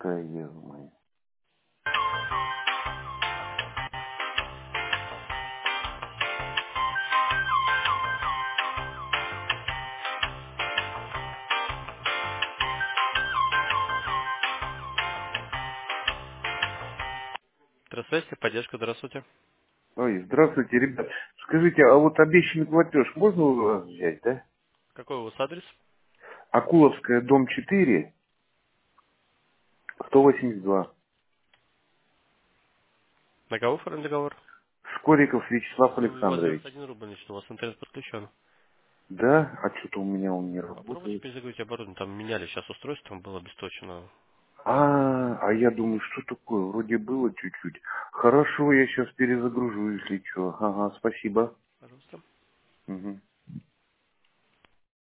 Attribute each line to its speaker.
Speaker 1: Ё-моё.
Speaker 2: Здравствуйте, поддержка, здравствуйте.
Speaker 1: Ой, здравствуйте, ребят. Скажите, а вот обещанный платеж можно у вас взять, да?
Speaker 2: Какой у вас адрес?
Speaker 1: Акуловская, дом 4, 182.
Speaker 2: На кого оформлен договор?
Speaker 1: Скориков Вячеслав
Speaker 2: У вас
Speaker 1: Александрович.
Speaker 2: 91 рубль лично, у вас интернет подключен.
Speaker 1: Да? А что-то у меня он не
Speaker 2: Попробуйте
Speaker 1: работает.
Speaker 2: перезагрузить оборудование, там меняли сейчас устройство, там было обесточено.
Speaker 1: А я думаю, что такое? Вроде было чуть-чуть. Хорошо, я сейчас перезагружу, если что. Ага, спасибо.
Speaker 2: Пожалуйста.
Speaker 1: Мгм.